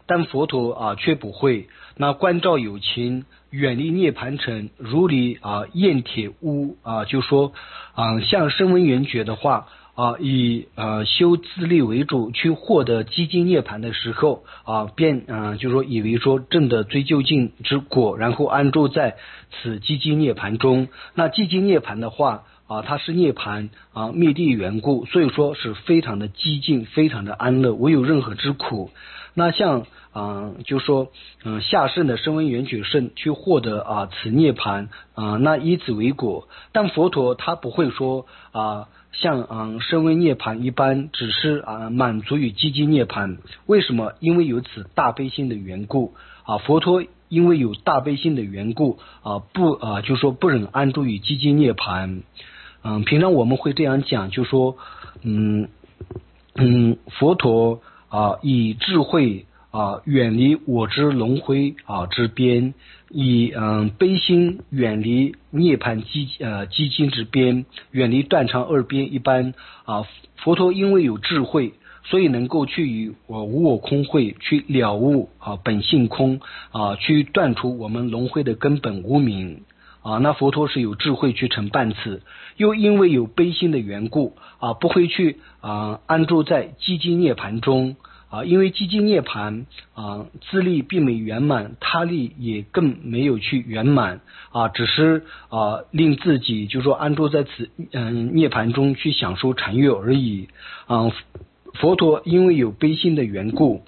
但佛陀却不会。那观照有情，远离涅盘城，如离砚铁屋就说像声闻缘觉的话以修自力为主去获得寂静涅盘的时候便就说以为说证得追究竟之果，然后安住在此寂静涅盘中。那寂静涅盘的话它是涅盘灭地缘故，所以说是非常的寂静，非常的安乐，无有任何之苦。那像就说下圣的声闻缘觉圣去获得此涅盘那以此为果。但佛陀他不会说像声闻涅盘一般只是满足于寂静涅盘。为什么？因为有此大悲心的缘故佛陀因为有大悲心的缘故就说不忍安住于寂静涅盘。平常我们会这样讲，就说佛陀以智慧远离我之轮回之边，以悲心远离涅槃寂静之边，远离断肠二边一般佛陀因为有智慧，所以能够去与无我空慧去了悟本性空去断除我们轮回的根本无明那佛陀是有智慧去成办此，又因为有悲心的缘故不会去安住在寂静涅槃中因为寂静涅槃自力并没圆满，他力也更没有去圆满只是令自己就说安住在此涅槃中去享受禅悦而已佛陀因为有悲心的缘故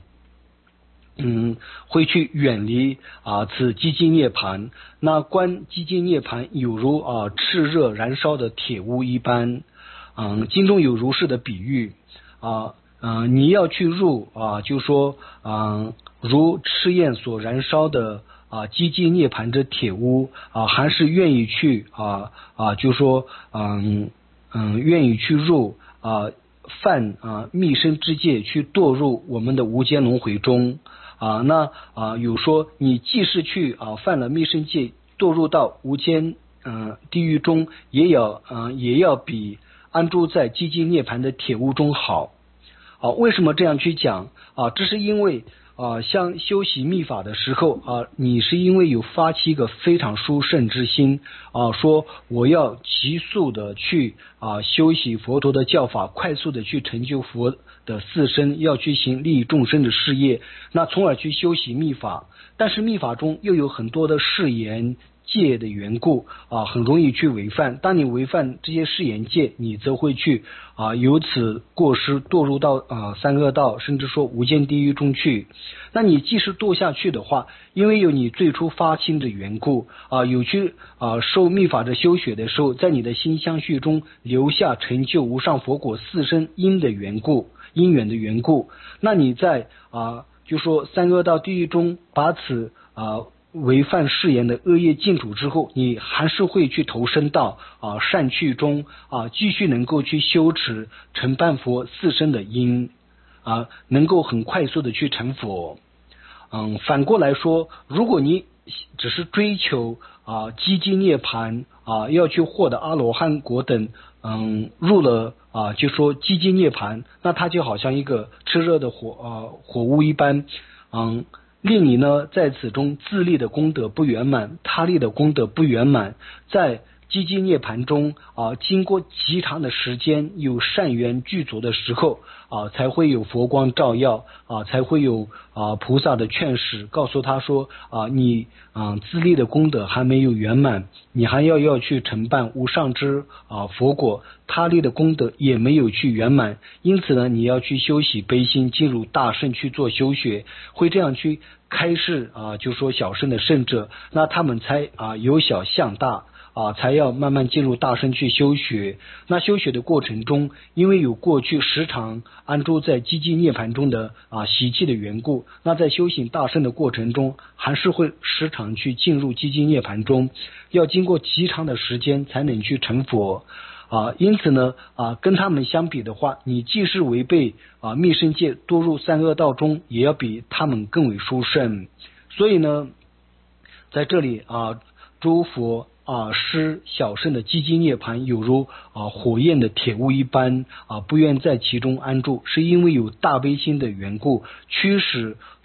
会去远离此寂静涅槃。那观寂静涅槃有如炽热燃烧的铁屋一般经中有如是的比喻你要去入就说如赤焰所燃烧的寂静涅槃之铁屋还是愿意去就说愿意去入犯密生之戒去堕入我们的无间轮回中那有说你既是去犯了密生戒堕入到无间地狱中也要比安住在寂静涅槃的铁屋中好为什么这样去讲这是因为像修习密法的时候你是因为有发起一个非常殊胜之心说我要急速的去修习佛陀的教法，快速的去成就佛的四身，要去行利益众生的事业，那从而去修习密法。但是密法中又有很多的誓言戒的缘故很容易去违犯。当你违犯这些誓言戒，你则会去由此过失堕入到三恶道，甚至说无间地狱中去。那你即使堕下去的话，因为有你最初发心的缘故有去受密法的修学的时候，在你的心相续中留下成就无上佛果四身因的缘故，因缘的缘故，那你在就说三恶道地狱中把此违犯誓言的恶业尽除之后，你还是会去投身到善趣中继续能够去修持成办佛四身的因能够很快速的去成佛。反过来说，如果你只是追求积极涅槃要去获得阿罗汉果等入了就说积极涅槃，那它就好像一个炽热的火屋一般令你呢在此中自力的功德不圆满，他力的功德不圆满，在积极涅槃中经过极长的时间有善缘具足的时候才会有佛光照耀才会有菩萨的劝使告诉他说你自力的功德还没有圆满，你还要去承办无上之佛果，他力的功德也没有去圆满，因此呢你要去修习悲心，进入大圣去做修学，会这样去开示就说小圣的圣者，那他们才由小向大才要慢慢进入大圣去修学。那修学的过程中，因为有过去时常安住在积极涅槃中的习气的缘故，那在修行大圣的过程中还是会时常去进入积极涅槃中，要经过极长的时间才能去成佛因此呢跟他们相比的话，你既是违背密生戒堕入三恶道中，也要比他们更为殊胜。所以呢在这里诸佛施小圣的积极涅槃有如火焰的铁屋一般不愿在其中安住，是因为有大悲心的缘故，驱使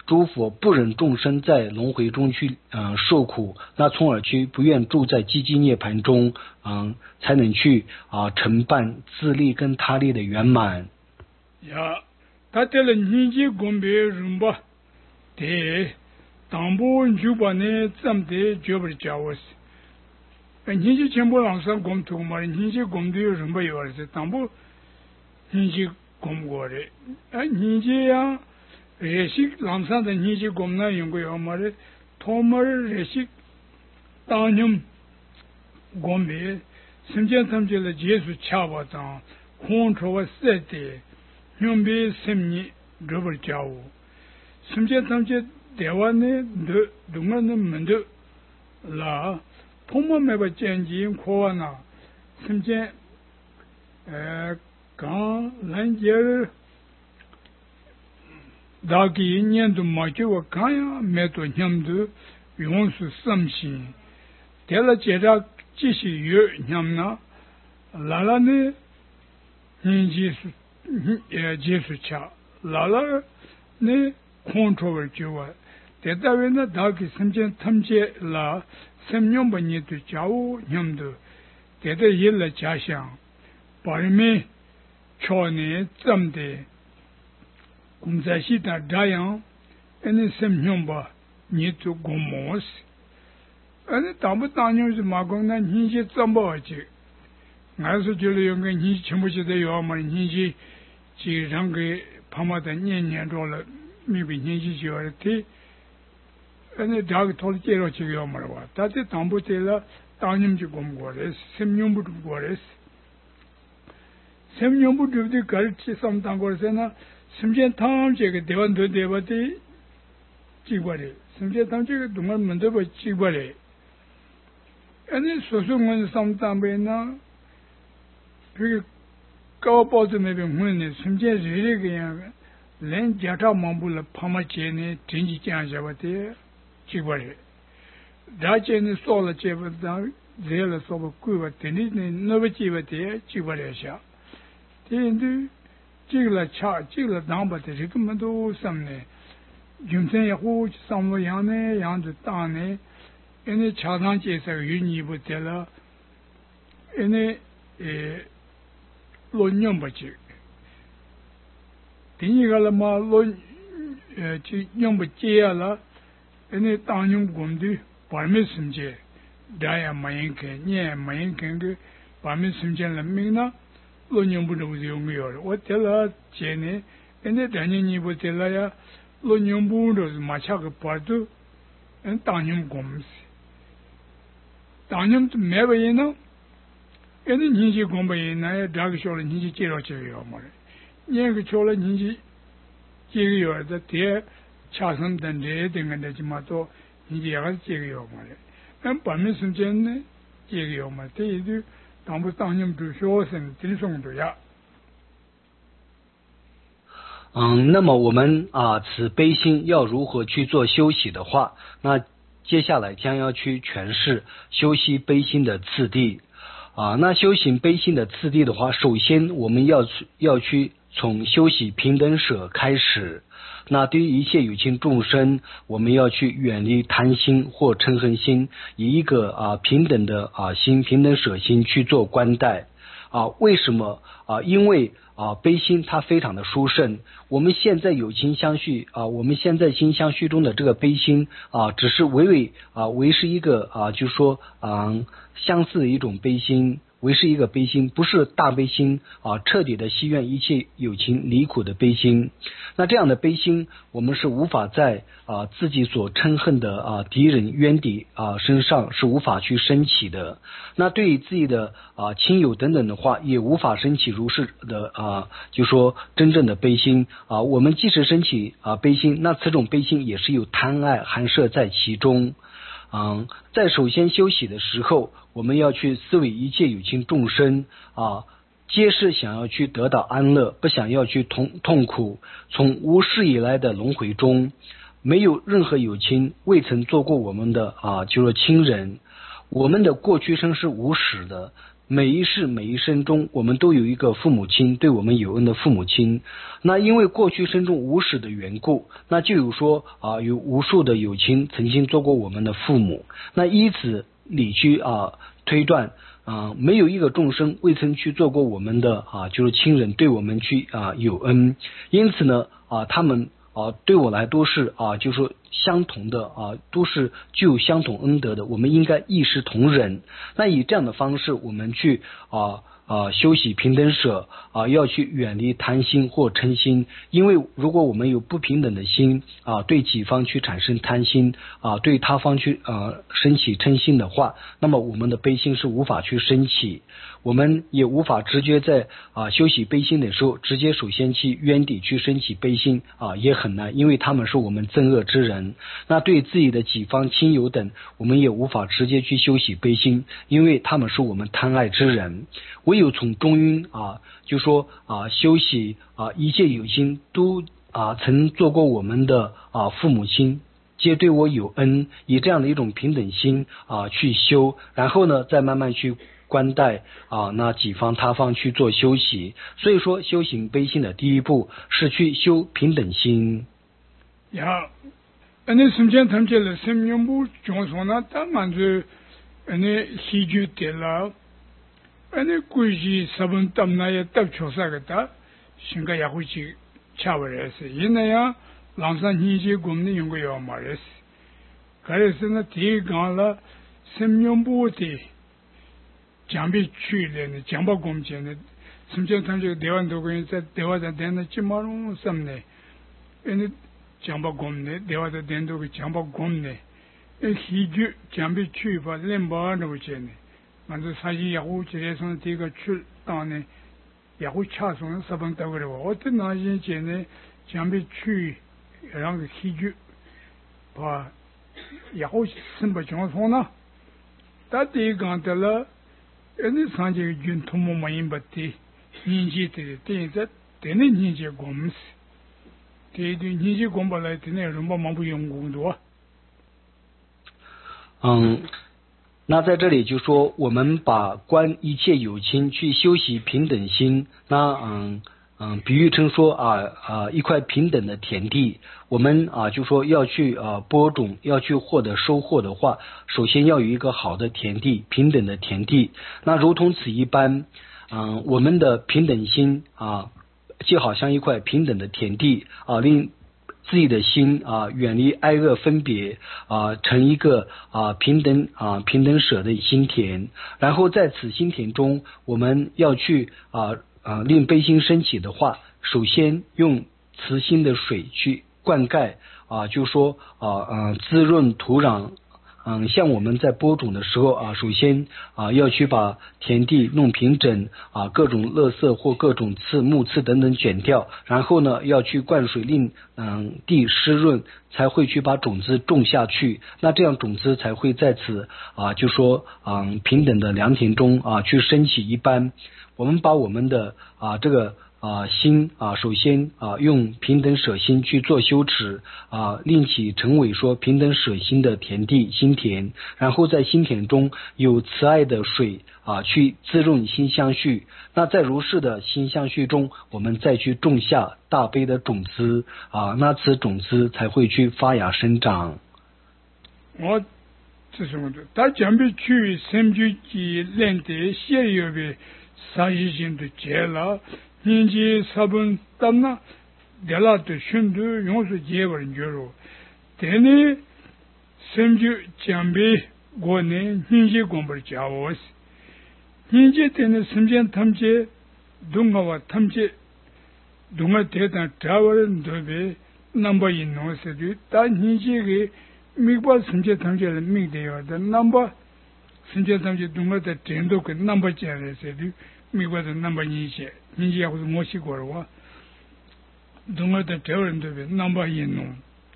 诸佛不忍众生在轮回中去受苦，那从而去不愿住在寂静涅槃中，才能去承办自利跟他利的圆满。 呀，他得了年纪公别人吧，对，当不就把呢怎的绝不教我是，年纪全部让上公图嘛，年纪公的人不有儿子，当不年纪公过的，年纪呀。热息让上的年纪公那用过要么的，他们热息当年公别，甚至他们就来结束恰巴章，空出我设的，用别什年这不教我，甚至他们就台湾呢，东岸的门头，啦，他们没把经济扩呢，甚至刚来节日。다기 년도 마주와 가야 매도 냠도 용수 썸시 대라 제라 지시 유 냠나 라라네 인지수 제수차 라라네 컨트롤 주와 대다वे나 다기 섬전 탐제라 섬용번이도 자우 냠도 대다 일라 자상 바르메 초네 점데 공자시다 다양 에네 셈뇽바 니투 고모스 에네 담부 다녀지 마공나 니지 점바지 나서 줄이 용게 니 전부지도 요만 니지 지랑게 파마다 년년로라 미비 니지 지어티 에네 다기 돌제로 지요 말와 다데 담부텔라 다님지 공고레 셈뇽부도 고레스 셈뇽부도 가르치 삼당고르세나 심지어 탐제가 대원도 대바디 지과래 심지어 탐제가 동안 먼저 봐 지과래 아니 소송은 삼담배나 그 까빠도 매비 문에 심지어 이래 그냥 렌 자타 mam불 파마체네 진지 짱자바데 지과래 다체네 소라 제바다 제라 소바 꾸바 테니네 너버지바데 지과래샤 근데 지글라 차 지글라 담바데 지금도 삼네 윤생 야고 삼로 양네 양도 따네 에네 차상제에서 윤이부텔라 에네 론념바지 디니갈마 론 념바지야라 에네 땅용 곰디 바르메심제 다야 마인케 nye 마인케 바르메심제라 미나 로뇽부도 용이요. 어텔라 제네 근데 단연이 보텔라야 로뇽부도 마차가 봐도 땅님 곰스 땅님도 매버이나 근데 니지 곰바이나 다그쇼를 니지 제로쳐요 뭐 얘가 초라 니지 제기요다 대 차선단데 등한데지마도 니지 야가 제기요 뭐 밤에서 전에 제기요 뭐 대도 당부 당님 주쇼선 진송도야。 那么我们此悲心要如何去做修习的话，那接下来将要去诠释修习悲心的次第。那修行悲心的次第的话，首先我们要去从修习平等舍开始。那对于一切有情众生，我们要去远离贪心或嗔恨心，以一个平等的心、平等舍心去做观待。为什么？因为悲心它非常的殊胜。我们现在有情相续我们现在心相续中的这个悲心只是为是一个就是说相似的一种悲心。为是一个悲心，不是大悲心彻底的希愿一切有情离苦的悲心。那这样的悲心，我们是无法在自己所嗔恨的敌人冤敌身上是无法去升起的。那对于自己的亲友等等的话，也无法升起如是的就说真正的悲心我们即使升起悲心，那此种悲心也是有贪爱含摄在其中。在首先修习的时候，我们要去思维一切有情众生皆是想要去得到安乐，不想要去痛苦。从无始以来的轮回中，没有任何有情未曾做过我们的就是亲人。我们的过去生是无始的， 每一世每一生中，我们都有一个父母亲，对我们有恩的父母亲。那因为过去生中无始的缘故，那就有说有无数的有情曾经做过我们的父母。那依此理去推断，没有一个众生未曾去做过我们的就是亲人，对我们去有恩。因此呢他们对我来都是就是说相同的都是具有相同恩德的，我们应该一视同仁。那以这样的方式，我们去修习平等舍要去远离贪心或嗔心。因为如果我们有不平等的心对己方去产生贪心对他方去升起嗔心的话，那么我们的悲心是无法去升起，我们也无法直接在修习悲心的时候直接首先去冤敌去升起悲心也很难，因为他们是我们憎恶之人。那对自己的己方亲友等，我们也无法直接去修习悲心，因为他们是我们贪爱之人。唯有从中阴就说修习一切有情都曾做过我们的父母亲，皆对我有恩，以这样的一种平等心去修，然后呢再慢慢去观待那己方他方去做修习。所以说修行悲心的第一步是去修平等心。 아니 심지어 탐제를 semnyombu 종소나 담만주 아니 희주텔라 아니 꾸지 사본 땀나에 딱 조사겠다 신가 야후지 차버렸어. 이내야 랑산 희지 곰니 연구요 말했어. 그래서는 대강라 semnyom부티 장비 취례는 장바 곰제는 심지어 탐제 대원도고 인자 대화자 되는 지마로 삼네. 아니 장바 곰네 대화자 된도고 장바 곰네 희주 장비 취바 렘바는 뭐제네 만도 사지 야후 지레선 대가 출 땅에 야후 차송은 사방다 그래고 어떤 나진 제네 장비 취랑 희주 봐 야후 선바 정소나 다디 간텔라 애니 산제 준 토모 마인 바티 인지테 테자 테네 인지 곰스 테디 인지 곰발라 테네 rumba 망부 연구도 那在这里就说我们把观一切有情去修习平等心，那比喻成说一块平等的田地，我们就说要去播种，要去获得收获的话，首先要有一个好的田地，平等的田地。那如同此一般我们的平等心就好像一块平等的田地令自己的心远离哀恶分别成一个平等舍的心田。然后在此心田中，我们要去令悲心升起的话，首先用慈心的水去灌溉就说滋润土壤。像我们在播种的时候首先要去把田地弄平整各种垃圾或各种木刺等等卷掉，然后呢要去灌水令地湿润，才会去把种子种下去。那这样种子才会在此就说平等的良田中去升起一般。我们把我们的这个心首先用平等舍心去做修持令其成为说平等舍心的田地心田，然后在心田中有慈爱的水去滋润心相续。那在如是的心相续中，我们再去种下大悲的种子那此种子才会去发芽生长。 我这什么的他准备去深居及练的谢有的사실신도 제라 인지 사분 땀나 데라도 슌도 용수 제버린 줄로 데니 semju jambi 고네 인지 공부를 자오스 인지 때는 심전 탐제 동가와 탐제 동가 대단 자월은 도베 넘버 인노스도 다 인지게 미과 심전 탐제를 미대요다 넘버 심전 탐제 동가다 된도 그 넘버 제레세도 미과도 넘버 인지 인지하고 모시 거와 동가다 대월은 넘버 인노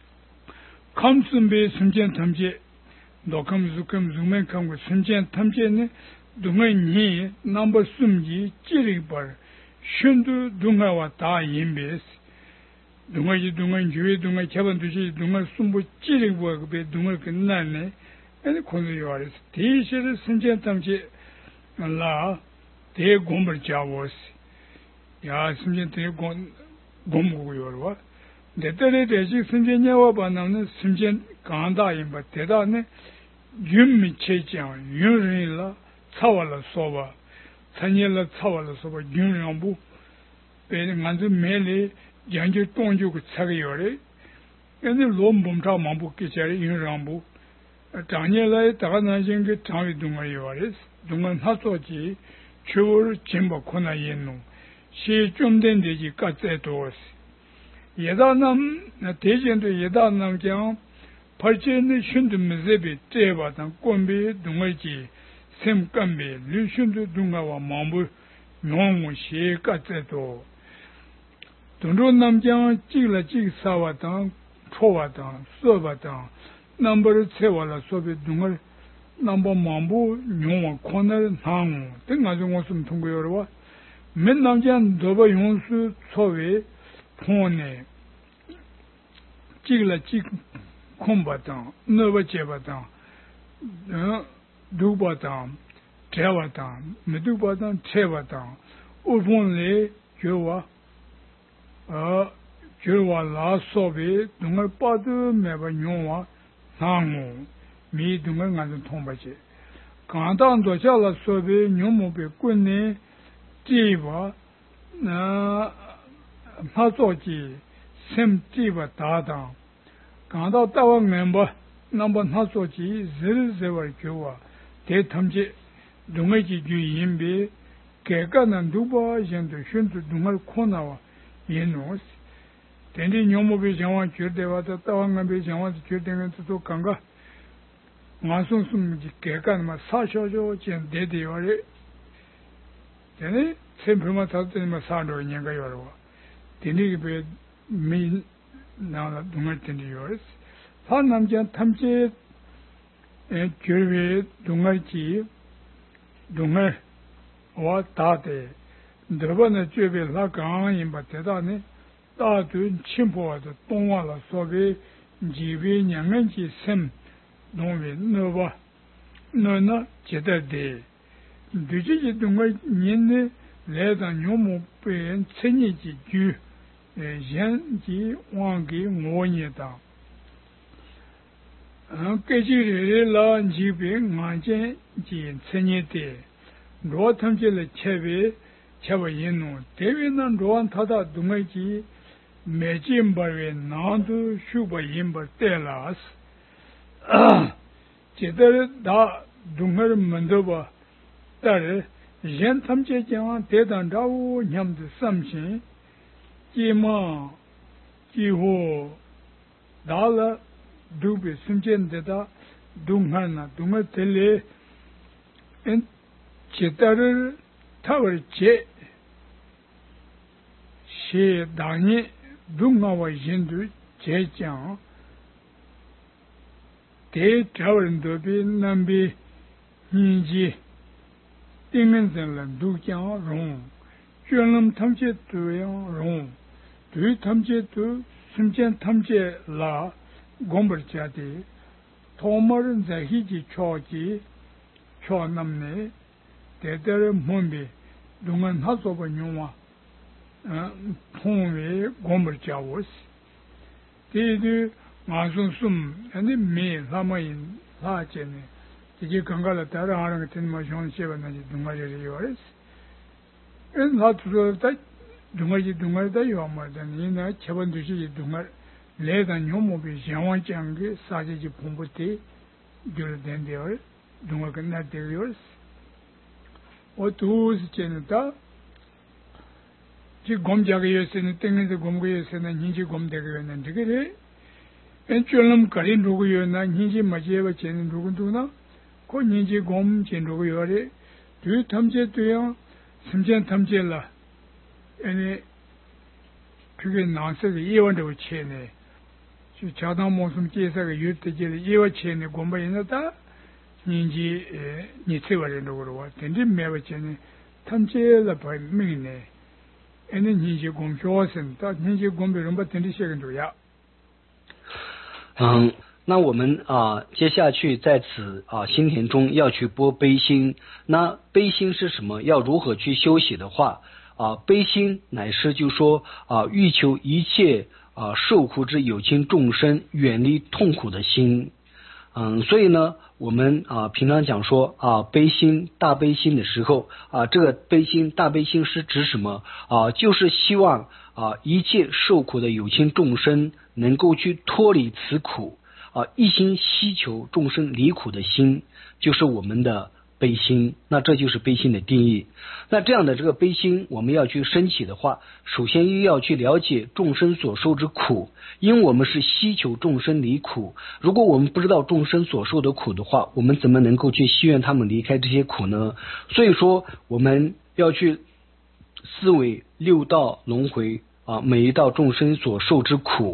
감순베 심전 탐제 노감 zu감 zumen kam고 심전 탐제네 동가니 넘버 숨지 찌리벌 슌도 동가와 다 임베스 동가지 동가 주에 동가 잡은듯이 동가 숨부 찌리고 그 동가 끝나네 아니 권을 요하레스 대시를 심전 탐제 la te gombar javos ya simje te gomgu yorwa de tere de ji simje nyawa ba namne simje ganda yimba te da ne yum mi che jang yun rin la tsawala soba tsanye la tsawala soba yun rambu pe nganzu mele janju tongju ku tsage yore ene lom bom cha mambu ke chare yun rambu tanye la ta na jing ke tawi dunga yore dunga na so ji chur chimba khona yenu shi chumden de ji ka tse dos yeda nam na tejen de yeda nam jang parchen shundu mzebe teba dan kombe dunga ji sem kambe lu shundu dunga wa mambu nyong shi ka tse do dunro nam jang ji la ji sa wa dan chowa dan so ba dan number tsewa la sobe dunga number mambu nyong khona nang tenga jong sum thung yo ro men nam jang doba yong su chowe phone ji la ji 콤바당 너버제바당 두바당 제바당 메두바당 제바당 우본레 교와 교와 라소베 동을 빠드 메바 용와 상무 미 동을 간도 통바지 간단도 잘라 소베 뇽모베 군네 지바 나 파조지 셈지바 다당 강도 따와 멤버 넘버 하소지 zirze월 교와 대탐지 동의지 주인비 개가는 두바 현도 현도 동을 코나와 예노스 된디 뇽모비 정화 줄대와다 따와가비 정화 줄대는 또 강가 마송숨지 개가는 마 사셔죠 전 대대월에 되네 셈프마 타드는 사로 인가 요로 된디게 미 나라 동을 텐데 요스 파남자 탐제 교회 동을지 동을 와 다데 드버나 교회 라강인 바테다네 다도 침포와도 동화라 소비 지비 냥은지 셈 동위 너와 너나 제대데 뒤지지 동을 년네 레다 뇨모 pen 천이지 주 yanji wangi ngonyeda kejiri la jibe nganje ji tsenyede ro tamje le chebe chaba yinu dewe nan roan tada dungaji mejim barwe nandu shuba yimba telas jedar da dungar mandoba tar yan tamje jang dedan rawu nyamdu samshin 지마 지호 달라 두베 심젠데다 둥하나 둥을 엔 제다를 타월제 시당이 둥하와 인도 제장 대타월도비 남비 인지 띵은선란 두장 롱 쮸름 탐제 두요 롱 두 탐제도 심전 탐제 라 곰벌자디 토머른 자히지 초지 초남네 대대를 몸비 동안 하소버 용와 통외 곰벌자오스 디디 마순숨 아니 미 라마인 라제네 이게 건가를 따라 하는 것 때문에 현실은 동아리를 요레스 엔 하트로다 동아리 동아리다 요마다니 나 저번 주시 동아 레다 뇨모비 장원장게 사제지 본부티 줄된데요 동아 끝나데요 오투스 젠다 지 곰자게 요새는 땡에서 곰고요새는 닌지 곰되게 했는데 그래 엔줄름 가린 누구요나 닌지 맞이해봐 쟤는 누구누구나 그 닌지 곰 젠누구요래 뒤 탐제도요 심전 탐제라 아니 그게 나서서 이원도 체네 저 자당 모습 제사가 유대제 이원 체네 곰바이나다 닌지 니체월에도 그러고 근데 매버체네 탐제라 바미네 아니 닌지 곰쇼선 다 닌지 곰베 롬바 텐디 시간도야 那我们接下去在此心田中要去播悲心。那悲心是什么？要如何去修习的话悲心乃是就说欲求一切受苦之有情众生远离痛苦的心。所以呢，我们平常讲说悲心大悲心的时候这个悲心大悲心是指什么就是希望一切受苦的有情众生能够去脱离此苦一心希求众生离苦的心，就是我们的悲心。那这就是悲心的定义。那这样的这个悲心我们要去升起的话，首先又要去了解众生所受之苦，因为我们是希求众生离苦。如果我们不知道众生所受的苦的话，我们怎么能够去希愿他们离开这些苦呢？所以说我们要去思维六道轮回每一道众生所受之苦。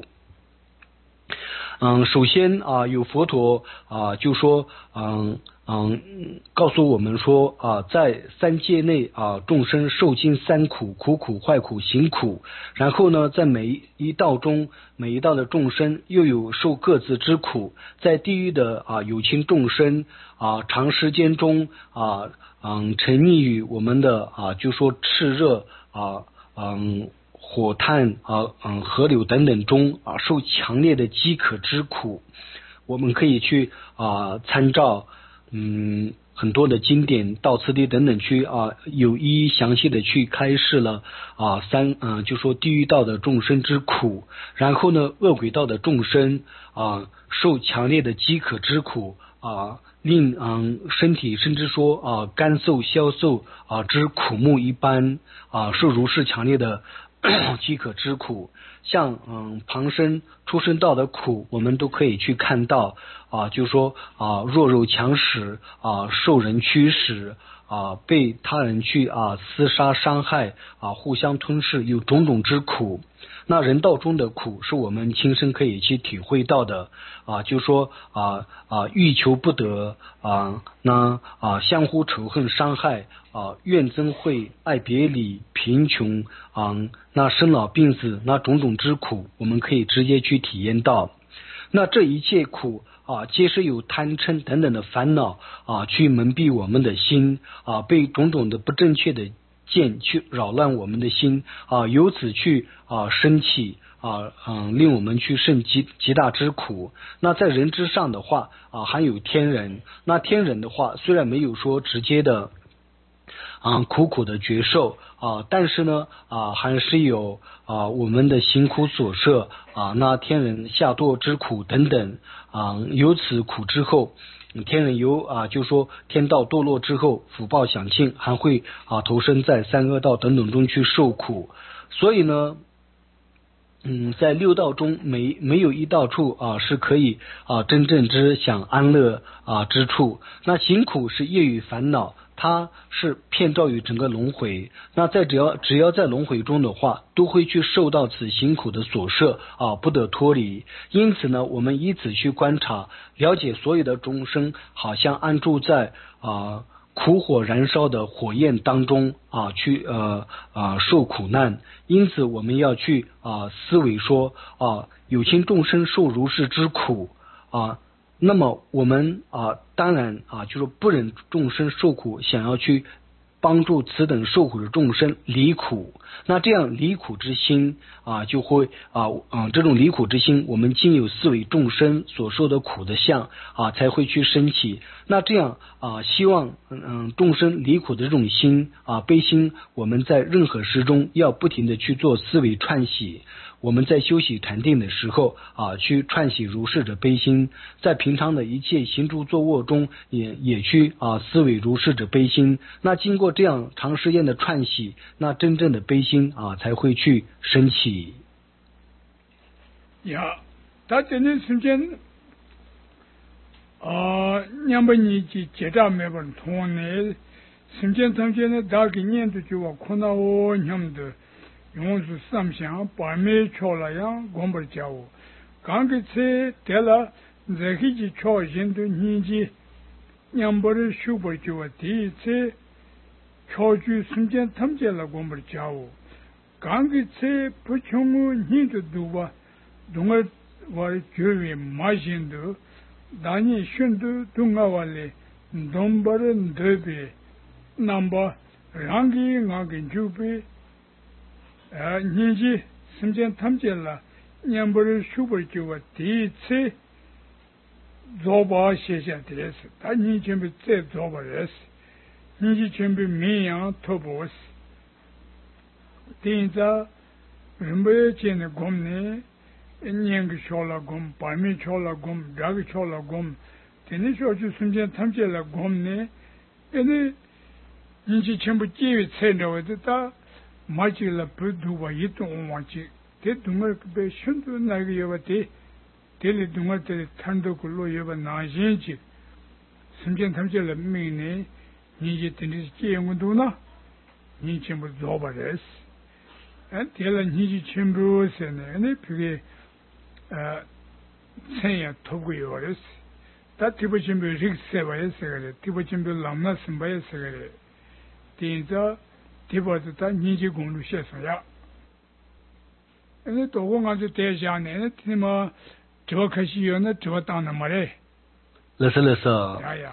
首先有佛陀就说告诉我们说在三界内众生受尽三苦，苦苦坏苦行苦。然后呢，在每一道中，每一道的众生又有受各自之苦。在地狱的有情众生长时间中沉溺于我们的就说炽热火炭河流等等中受强烈的饥渴之苦。我们可以去参照很多的经典道次第等等去有一详细的去开示了就说地狱道的众生之苦。然后呢，恶鬼道的众生受强烈的饥渴之苦令身体甚至说干瘦消瘦之苦木一般受如是强烈的饥渴之苦。像旁生出生道的苦，我们都可以去看到就说弱肉强食受人驱使被他人去厮杀伤害互相吞噬，有种种之苦。那人道中的苦是我们亲身可以去体会到的就说欲求不得那相互仇恨伤害怨憎会爱别离贫穷那生老病死那种种之苦，我们可以直接去体验到。那这一切苦皆是有贪嗔等等的烦恼去蒙蔽我们的心被种种的不正确的见去扰乱我们的心由此去升起令我们去受极大之苦。那在人之上的话还有天人。那天人的话虽然没有说直接的苦苦的觉受但是呢还是有我们的行苦所摄那天人下堕之苦等等由此苦之后，天人就说天道堕落之后福报享尽，还会投身在三恶道等等中去受苦。所以呢在六道中没有一道处是可以真正之享安乐之处。那行苦是业与烦恼，它是遍照于整个轮回。那只要在轮回中的话，都会去受到此行苦的所摄不得脱离。因此呢，我们以此去观察了解所有的众生好像安住在苦火燃烧的火焰当中去受苦难。因此我们要去思维说有情众生受如是之苦那么我们当然就是不忍众生受苦，想要去帮助此等受苦的众生离苦。那这样离苦之心就会这种离苦之心，我们经有思维众生所受的苦的相才会去升起。那这样希望众生离苦的这种心悲心，我们在任何时中要不停的去做思维串习。我们在修习禅定的时候去串习如是者悲心，在平常的一切行住坐卧中也去思维如是者悲心。那经过这样长时间的串习，那真正的悲心才会去升起。 大家呢时间냠바니 제다 매번 통네 심전 당전에 다기 년도 주와 코나오 냠도 용수 삼상 밤에 초라야 곰벌자오 강게체텔라 제히지 초진도 니지 냠버를 슈벌주와 디체 초주 심전 탐제라 곰벌자오 강게체 부총무 니도 두와 동을 월 교회 마신도 다니 슌도 동아발레 dombaran debe namba rangi ngagi jupe nyinji simjen tamjela nyambari shubari juwa di tse zoba shesha dres ta nyinji chembe tse zoba res nyinji chembe miyang tobo was dinza rinpoche chene gomne nyengi chola gom parmi chola gom dragi chola gom teni shochu sumchen tamche la gomne ene inchi chenpo jiwi tsendawa ta machi la pu duwa yito onwachi te dungar kube shundu nagi yoba te teli dungar teli tando kulo yoba nanshinchi sumchen tamche la mingne inchi teni jiwi ngundu na inchi chenpo zoba res tela inchi chenpo sene ene pige tsenya togu yoba res 다 티보침비 릭세바에 세가래 티보침비 람나 심바에 세가래 tinza tiba 다 니지 공루 셰서야 ene 도공한테 대장네 티마 저 가시요네 저 땅나 말에 勒瑟， 야야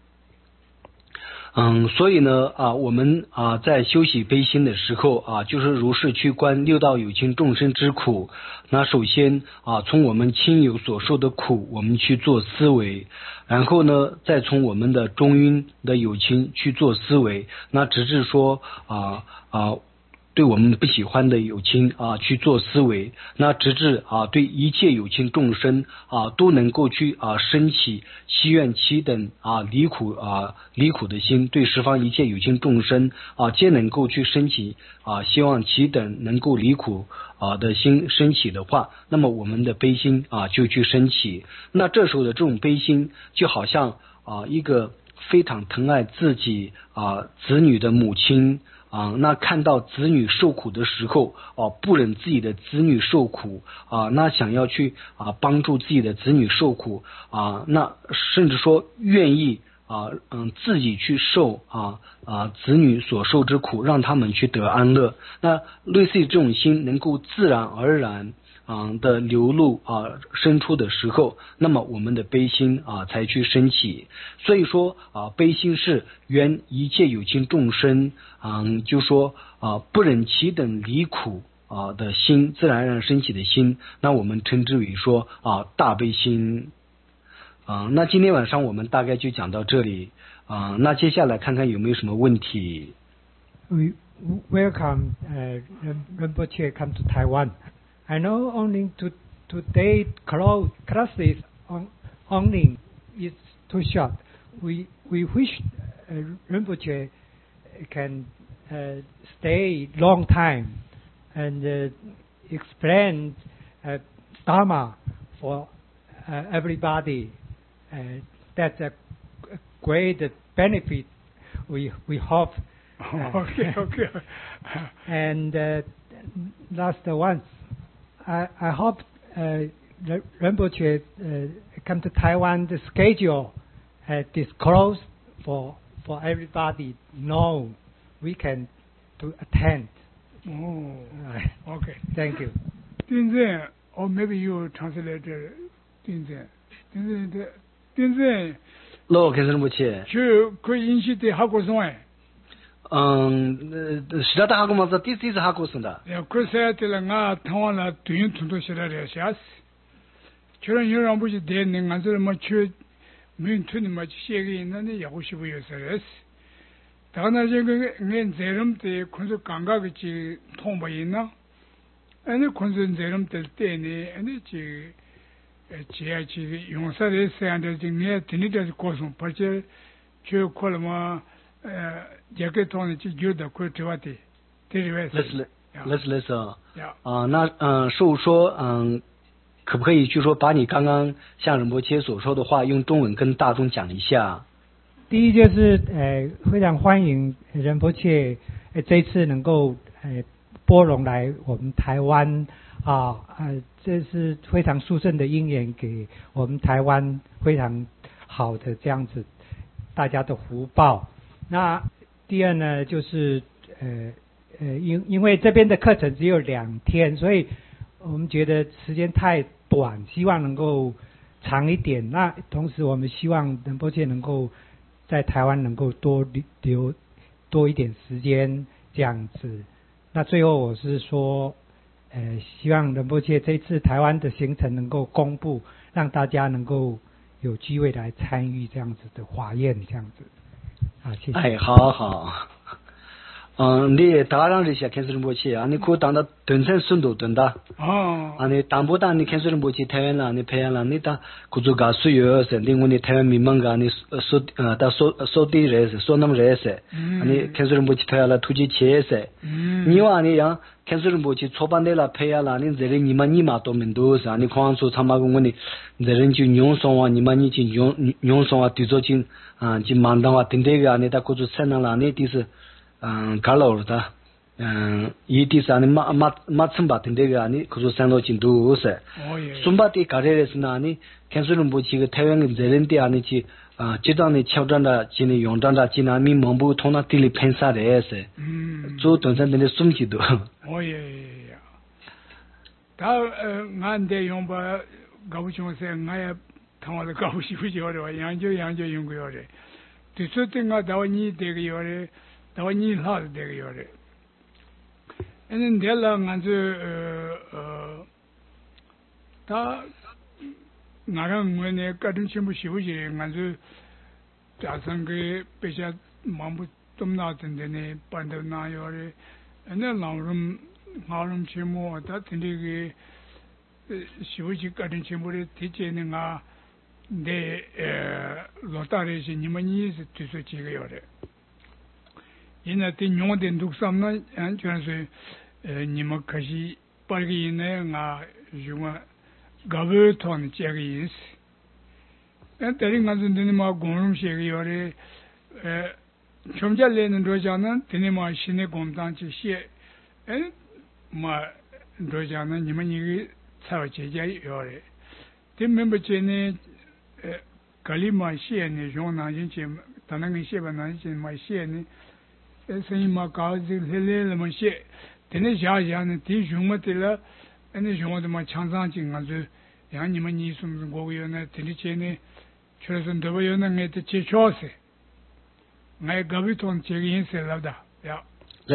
所以呢我们在修习悲心的时候就是如是去观六道有情众生之苦。那首先从我们亲友所受的苦，我们去做思维，然后呢，再从我们的中阴的有情去做思维，那直至说对我们不喜欢的有情去做思维，那直至对一切有情众生都能够去升起希愿其等离苦的心，对十方一切有情众生皆能够去升起希望其等能够离苦的心升起的话，那么我们的悲心就去升起。那这时候的这种悲心就好像一个非常疼爱自己子女的母亲那看到子女受苦的时候不忍自己的子女受苦那想要去帮助自己的子女受苦那甚至说愿意自己去受子女所受之苦，让他们去得安乐。那类似于这种心能够自然而然的流露生出的时候，那么我们的悲心才去升起。所以说悲心是缘一切有情众生就说不忍其等离苦的心，自然而然升起的心，那我们称之为说大悲心。那今天晚上我们大概就讲到这里那接下来看看有没有什么问题。 We welcome Rinpoche come to Taiwan. I know only today classes only is too short. We wish Rinpoche can stay long time and explain Dharma for everybody. That's a great benefit we hope. Okay. And last one, I hope Rinpoche come to Taiwan. The schedule disclosed for everybody know we can to attend. Oh, okay. Thank you. Dinzen, or maybe you translate Dinzen. Lo开始不切。 就可以引起的哈国生哎。 是的，哈国嘛，这是哈国生的。 呀，可是的了，我台湾了，对应通通是来了下死。就让有人不是带你，俺这么去，没推你嘛，写个那你也会是不有事的事。当然这个俺这人的，可是刚刚个去通不赢呐，俺那可是这人的带你，俺那去。这去用啥的这样的经验，真的就是高松，而且就可能嘛，这个东西就有的可以做的，这是为什么 ？Let's 那授说可不可以就说把你刚刚向仁波切所说的话用中文跟大众讲一下？ 第一就是非常欢迎仁波切这次能够拨冗来我们台湾。这是非常殊胜的因缘，给我们台湾非常好的这样子大家的福报。那第二呢，就是因为这边的课程只有2天，所以我们觉得时间太短，希望能够长一点。那同时我们希望仁波切能够在台湾能够留多一点时间这样子。那最后我是说，希望仁波切这次台湾的行程能够公布，让大家能够有机会来参与这样子的法宴，这样子。啊，谢谢。 好。你다랑 리시아 캔슬은 뭐지? 아니 그 당다 된선 순도 된다. 아니 담보다 아니 캔슬은 뭐지? 태연라 아니 배연라 아니다. 그저 가수여서 링군이 태연 민망가 아니 소디레스 소남레스. 아니 캔슬은 뭐지? 태연라 투지 체세. 니와 아니야 캔슬은 뭐지? 초반대라 배연라 아니 제리 니마니마 또 민도스 아니 광수 참마군이 제렌지 용성와 니마니지 용성와 뒤조진 지 만당와 딘데가 아니다. 그저 세나라 아니 디스 갈로르다 이디스 아니 마츠 같은 데가 아니 그저 산도진도 오세 숨바티 가레레스나 아니 캔슬은 뭐지 그 태양은 제렌데 아니지 지단의 차단다 진의 용단다 진아미 몽부 통나 딜리 펜사레세 저 돈산데 숨지도 오예 다 난데 용바 가부치면서 나야 당화를 가부시부지어래 양조 연구요래 뒤서든가 다원이 되게요래 다원이 하도 되게요래 에는 델라 간주 다 나랑 뭐네 까든 친구 시부지 간주 자상게 배자 마음부 좀 나왔던데네 반도 나요래 에는 나름 마음 친구 다 tindige 시부지 까든 친구를 뒤지는가 내 로타레시 니마니스 뒤서지게요래 이나티 뇽된 독삼나 안전서 니마카시 빨기네 나 주마 가버톤 제기스 엔터링 간든니마 공rum시게요래 좀잘내는 로자는 드니마 신의 공단치 시에 마 로자는 니마니기 차와제자요래 멤버체네 kalima 시에네 용나진치 다나기 시바나진치 마시에네 에세이마 가지 헬레르마 시 데네 자자는 디 중마텔라 에네 중마데마 창상진 가지 야니만 이숨 고고요네 데리체네 철선 더버요네 게테 제초세 나이 가비톤 제기인셀라다 야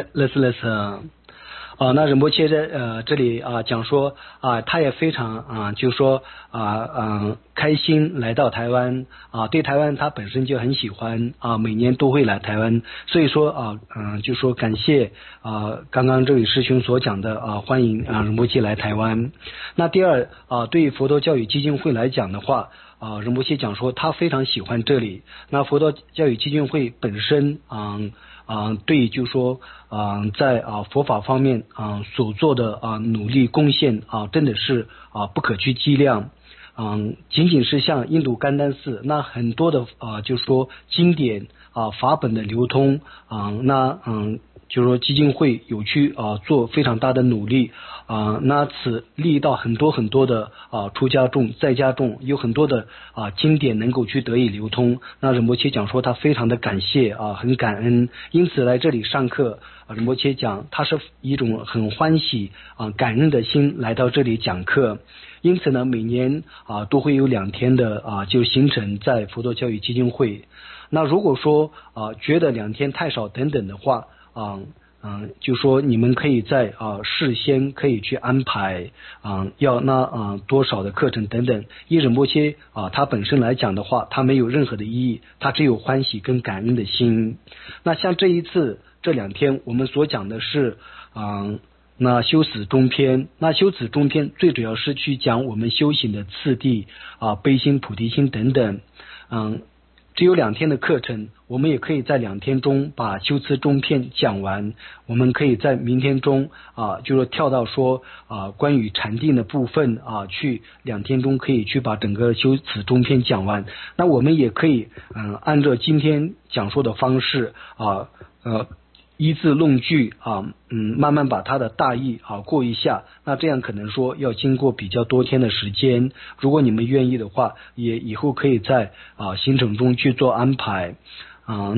let's 那仁波切在这里讲说他也非常就说开心来到台湾对台湾他本身就很喜欢每年都会来台湾，所以说就说感谢刚刚这位师兄所讲的欢迎仁波切来台湾。那第二对于佛陀教育基金会来讲的话仁波切讲说他非常喜欢这里。那佛陀教育基金会本身对就说在佛法方面所做的努力贡献真的是不可去计量。仅仅是像印度甘丹寺那很多的就说经典法本的流通那就说基金会有去做非常大的努力那此利益到很多很多的出家众在家众有很多的经典能够去得以流通。那仁波切讲说他非常的感谢很感恩，因此来这里上课仁波切讲他是一种很欢喜感恩的心来到这里讲课。因此呢每年都会有2天的就行程在佛陀教育基金会。那如果说觉得2天太少等等的话就说你们可以在事先可以去安排要那多少的课程等等。依仁波切他本身来讲的话他没有任何的意义，他只有欢喜跟感恩的心。那像这一次这2天我们所讲的是那修持中篇，那修持中篇最主要是去讲我们修行的次第悲心菩提心等等。只有2天的课程，我们也可以在2天中把修持中篇讲完。我们可以在明天中就说跳到说关于禅定的部分去2天中可以去把整个修持中篇讲完。那我们也可以按照今天讲说的方式依字论句慢慢把它的大意过一下。那这样可能说要经过比较多天的时间，如果你们愿意的话也以后可以在行程中去做安排那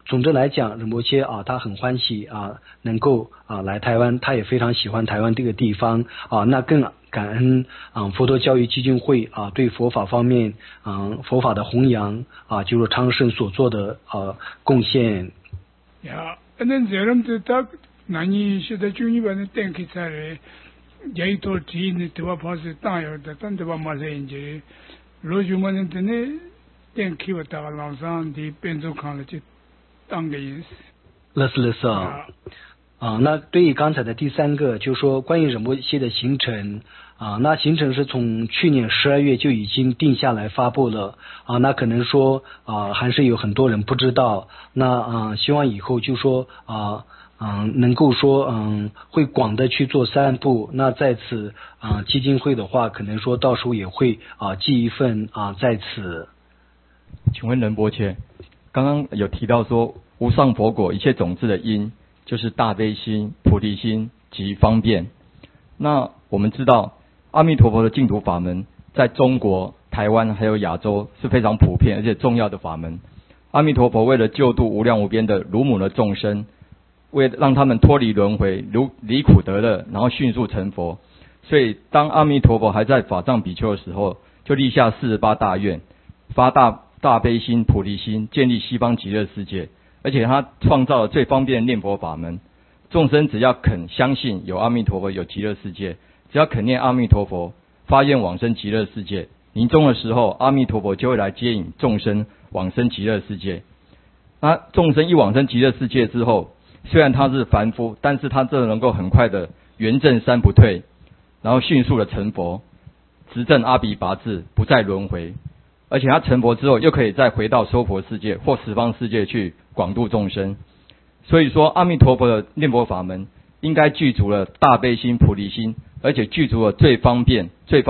总之来讲，仁波切啊，他很欢喜啊，能够啊来台湾，他也非常喜欢台湾这个地方啊，那更感恩佛陀教育基金会啊对佛法方面佛法的弘扬啊，就是昌盛所做的贡献。 呀，那这样子他那你现在就一般的电器材料，也多提呢，对吧？怕是大有的，但对吧？马上人家，罗就么呢？真的电器我大个老上的变奏看了就当个意思。 是啊，那对于刚才的第三个，就是说关于仁波切的行程啊，那行程是从去年12月就已经定下来发布了啊，那可能说还是有很多人不知道，那希望以后就说能够说会广的去做散布，那在此基金会的话，可能说到时候也会寄一份在此。 请问仁波切，刚刚有提到说无上佛果一切种子的因就是大悲心、菩提心及方便。那我们知道阿弥陀佛的净土法门在中国、台湾还有亚洲是非常普遍而且重要的法门。阿弥陀佛为了救度无量无边的如母的众生，为了让他们脱离轮回、离苦得乐，然后迅速成佛，所以当阿弥陀佛还在法藏比丘的时候，就立下48大愿，发大悲心、菩提心，建立西方极乐世界。而且他创造了最方便的念佛法门，众生只要肯相信有阿弥陀佛、有极乐世界，只要肯念阿弥陀佛，发愿往生极乐世界，临终的时候，阿弥陀佛就会来接引众生往生极乐世界。那众生一往生极乐世界之后，虽然他是凡夫，但是他真的能够很快的圆正三不退，然后迅速的成佛，执证阿鼻拔智，不再轮回。而且他成佛之后，又可以再回到娑婆世界或十方世界去广度众生。所以说，阿弥陀佛的念佛法门应该具足了大悲心、菩提心，而且具足了最方便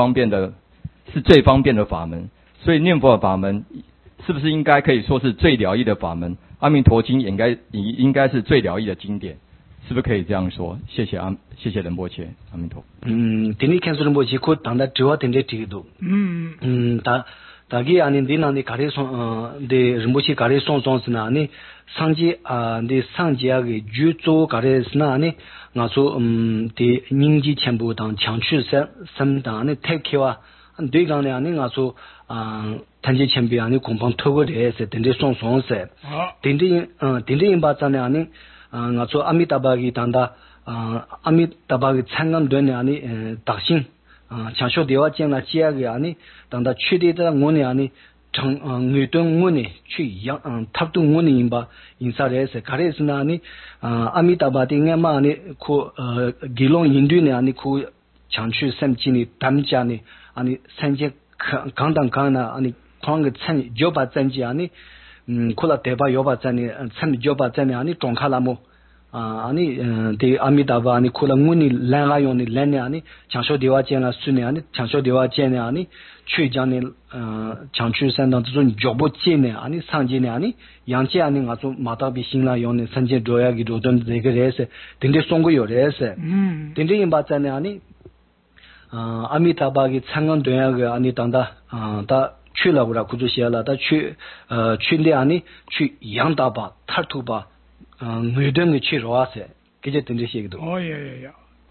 的法门。所以念佛的法门是不是应该可以说是最疗愈的法门？阿弥陀经也应该是最疗愈的经典，是不是可以这样说？谢谢仁波切，阿弥陀佛。 顶礼看说仁波切可当的主要顶礼这个都。다기 아닌 디나니 가레송 데 르모치 가레송 송스나니 상지 데 상지하게 주조 가레스나니 나소 데 닝지 전부 당 장취선 섬당의 태케와对港的那说团结前边공방 토거에서 된데 송송세 된데 바자네 아니 나서 아미타바기 단다 아미타바기 창감되네 아니 dak신 장쇼 대화见了接个아니当他确定的我呢아니女对我呢去一样他对我呢인바 인사래서 가레스나 아니 아미타바디 ङ마 아니 코 기롱 인도네 아니 코 장취 섬진이 담자네 아니 산제 강당강나 아니 광个参joba zanji 아니 콜라 대바 요바 zan이 참 joba zan이 아니 종카라모 아니 데 아미다바 아니 콜라 문이 랑아용니 렌네 아니 장쇼 대화见了 순네 아니 장쇼 대화 见了 아니 최장네 장취산당 좀 jobo 见了 아니 상진네 아니 양지 아니 가서 마다비 신라 용네 산제 조야기 조던 데그레스 딘데 송고 요레스 딘데 임바자네 아니 아미타바기 창건되야가 아니 당다 다去了我估计些了他去的아니去양다바 탈투바 의등의 치료하세 그게 된 것이기도 예.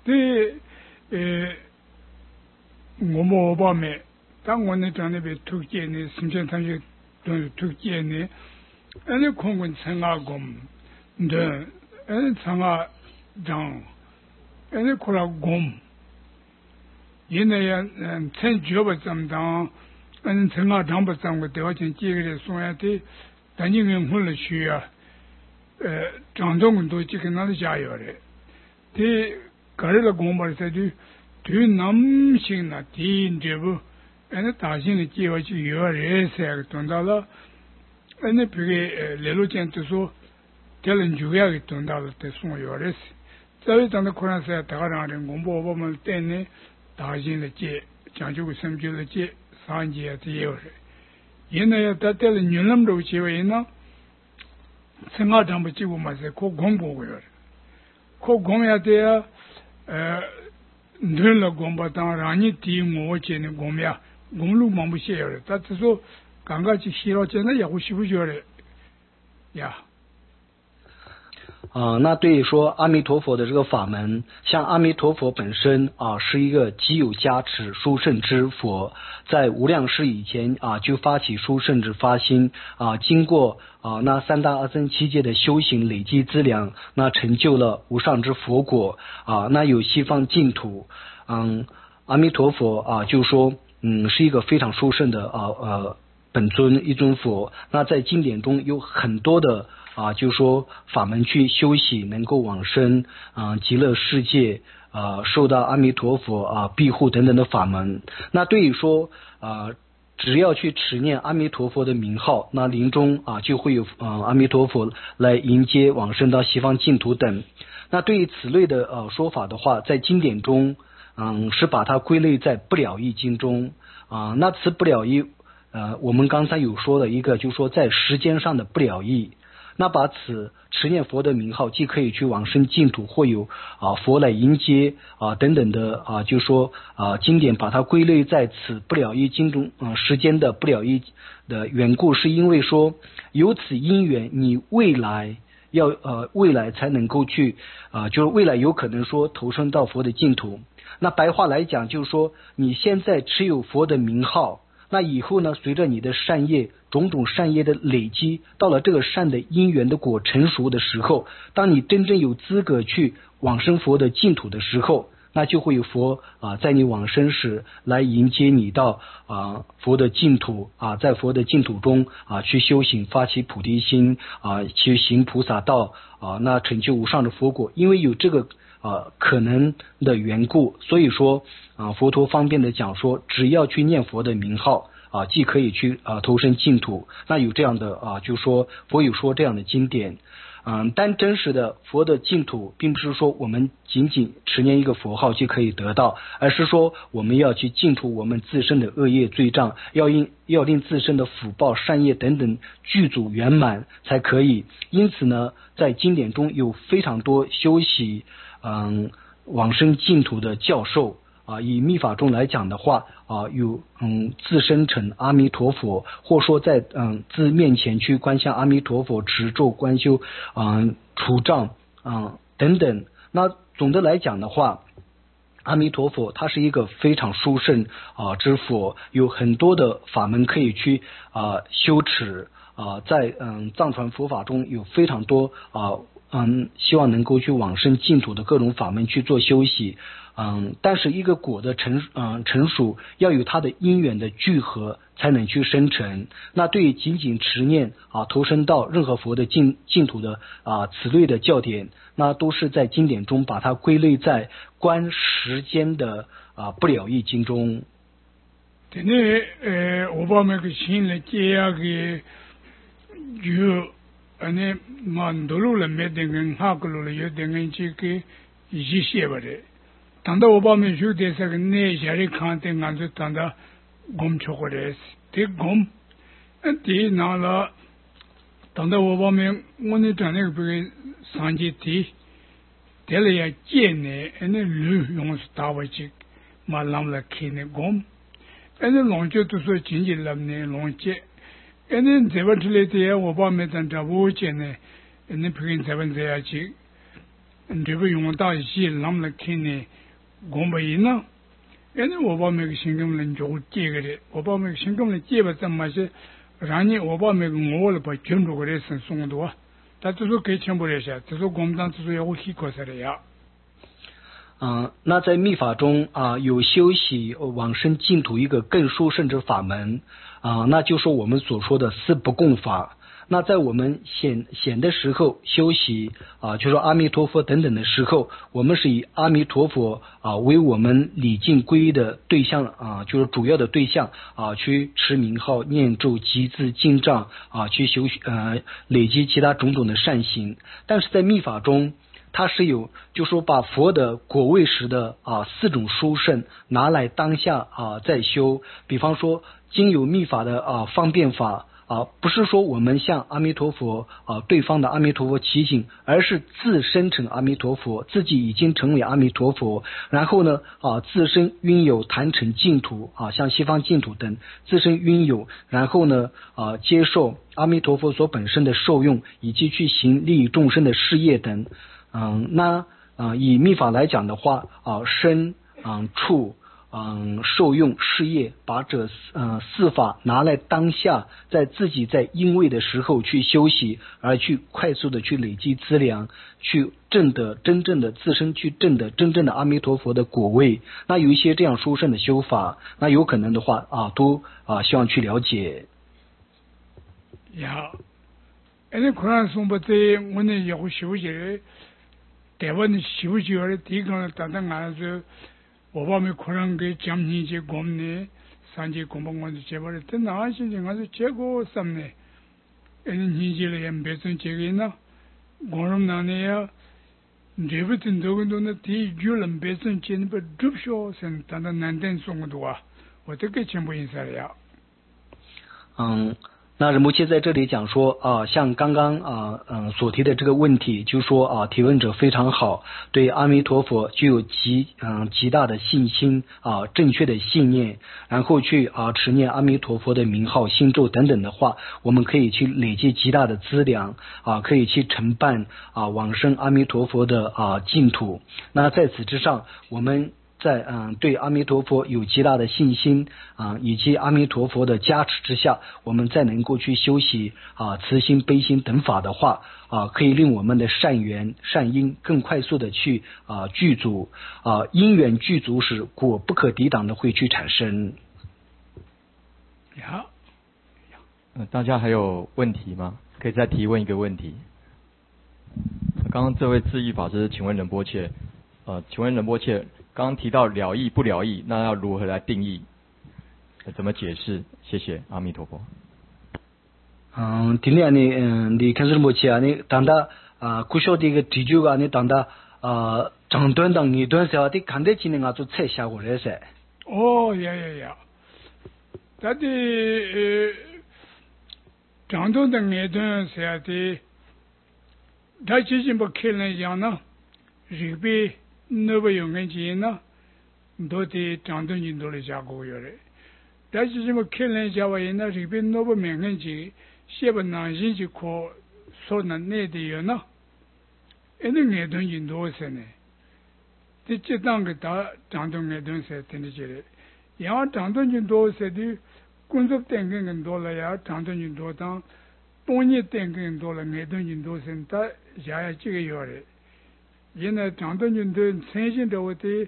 뭐 밤에 당원의 전에 특기에 심전 단계 특기에 아니 공군 생각금 네 아니 상하장 아니 코라금 얘네야 천주업 점당 아니 생각장 버상고 대화진 지게 소야티 단위는 홀을 쉬야 장동도 지금 나도 자요래 대 가르라 공부할때도 뒤 남신나 뒤인데부 아니 다시는 지어지 요래서 돈달라 아니 그게 레로젠트소 telling 주야기 돈달라 때 소요래스 저희 당의 코란세 다가라는 공부 보면 때네 다시는 지 장주고 섬주를 지 산지에 지요래 얘네야 다 telling 뉴럼도 지어이나 생각 한번 찍고 마세요. 그 공부고요. 그 공해야 돼야 늘러 공부하다 라니 뒤모체는 공이야. 공루 맘부시에요. 따뜻서 강가지 싫어지는 야고 싶으셔래. 야. 那对于说阿弥陀佛的这个法门，像阿弥陀佛本身是一个极有加持殊胜之佛，在无量世以前就发起殊胜之发心经过那三大阿僧祇劫的修行累积资粮，那成就了无上之佛果那有西方净土阿弥陀佛就说是一个非常殊胜的本尊一尊佛。那在经典中有很多的就是说法门去修习，能够往生极乐世界受到阿弥陀佛庇护等等的法门。那对于说只要去持念阿弥陀佛的名号，那临终就会有阿弥陀佛来迎接往生到西方净土等。那对于此类的说法的话，在经典中是把它归类在不了义经中那此不了义我们刚才有说的一个，就是说在时间上的不了义。那把此持念佛的名号，既可以去往生净土，或有佛来迎接等等的就是说经典把它归类在此不了义经中时间的不了义的缘故，是因为说有此因缘，你未来才能够去就是未来有可能说投生到佛的净土。那白话来讲，就是说你现在持有佛的名号，那以后呢，随着你的善业种种善业的累积，到了这个善的因缘的果成熟的时候，当你真正有资格去往生佛的净土的时候，那就会有佛在你往生时来迎接你到佛的净土在佛的净土中去修行，发起菩提心去行菩萨道那成就无上的佛果。因为有这个可能的缘故，所以说佛陀方便的讲说，只要去念佛的名号既可以去投身净土。那有这样的就说佛有说这样的经典但真实的佛的净土并不是说我们仅仅持念一个佛号就可以得到，而是说我们要去净除我们自身的恶业罪障，要令自身的福报善业等等具足圆满才可以。因此呢，在经典中有非常多修习往生净土的教授以密法中来讲的话有自身成阿弥陀佛，或说在自面前去观想阿弥陀佛，持咒观修除障等等。那总的来讲的话，阿弥陀佛他是一个非常殊胜之佛，有很多的法门可以去修持在藏传佛法中有非常多希望能够去往生净土的各种法门去做修习但是一个果的成熟要有它的因缘的聚合才能去生成。那对于仅仅持念投身到任何佛的净土的此类的教典，那都是在经典中把它归类在观时间的不了义经中。 对呢我把那个心来接个有ane mandolu la me dengan hakulu la yo dengan chike yisi bare tanda oba me ju de sa ne jari khante nganzu tanda gom chokores te gom ati na la tanda oba me ngone tane be sanji ti tele ya jene ene lu yong sta wa chi malam la khine gom ene longje to so jinji lamne longje ene zevatile te oba me tanda wo chene ene prin seven ze ya chi ndebe yong da ji lam la khine gomba ina ene oba me singam len jo je gere oba me singam le je ba tam ma se rani oba me ngo le ba chen ro gere sen song do wa ta tu so ke chen bo le sha tu so gom dan tu so ya wo hi ko sa le ya 那在密法中有修习往生净土一个更殊胜之法门那就是我们所说的四不共法。那在我们显的时候修习就说阿弥陀佛等等的时候，我们是以阿弥陀佛为我们礼敬皈依的对象就是主要的对象去持名号念咒集字经藏去修累积其他种种的善行。但是在密法中它是有就说把佛的果位时的四种殊胜拿来当下在修。比方说经有密法的方便法不是说我们向阿弥陀佛对方的阿弥陀佛提醒，而是自身成阿弥陀佛，自己已经成为阿弥陀佛，然后呢自身拥有坛城净土像西方净土等自身拥有，然后呢接受阿弥陀佛所本身的受用，以及去行利益众生的事业等。以密法来讲的话身处受用事业，把这四法拿来当下，在自己在因位的时候去休息，而去快速的去累积资粮，去证得真正的自身，去证得真正的阿弥陀佛的果位。那有一些这样殊胜的修法，那有可能的话都希望去了解。 呀，可能说不对，我呢要休息，台湾的休息的地方，单单俺是。我把们可能给讲一些我们呢，三节公报我是结巴的，但那些人还是结果什么呢？你这里也别说这个呢，我们那里呀，这不真多的那地有人别说这不住小生，但那难点送的话，我这个全部印下来呀。 那仁波切在这里讲说像刚刚所提的这个问题，就是说提问者非常好，对阿弥陀佛具有极大的信心正确的信念，然后去持念阿弥陀佛的名号心咒等等的话，我们可以去累积极大的资粮可以去承办往生阿弥陀佛的净土。那在此之上，我们在对阿弥陀佛有极大的信心以及阿弥陀佛的加持之下，我们再能够去修习慈心悲心等法的话可以令我们的善缘善因更快速的去具足因缘具足时，果不可抵挡的会去产生。 大家还有问题吗？可以再提问一个问题。刚刚这位智义法师，请问仁波切刚刚提到了义不了义，那要如何来定义？怎么解释？谢谢阿弥陀佛。 今天你看仁波切当da 구쇼 되게 뒤주가当da 장端당 이端세와 디 간대 진행 아주 채샤고 그래서. 야. 다디 장端당 이端세와 디 다치진 뭐 킬는 양나 리비 너버 용건지나 도티 장동진 돌을 자고 요래 다시 뭐 켈렌 자와이나 리비 너버 명건지 셰번나진지 코 소는 내대요나 에는 내던진 도세네 대체 당게다 장동에 돈세 되는지래 야 장동진 도세디 군섭 땡긴 돌아야 장동진 도당 돈이 땡긴 돌아 내던진 도센다 야야 지게 요래 얘네 장동진도 생신도한테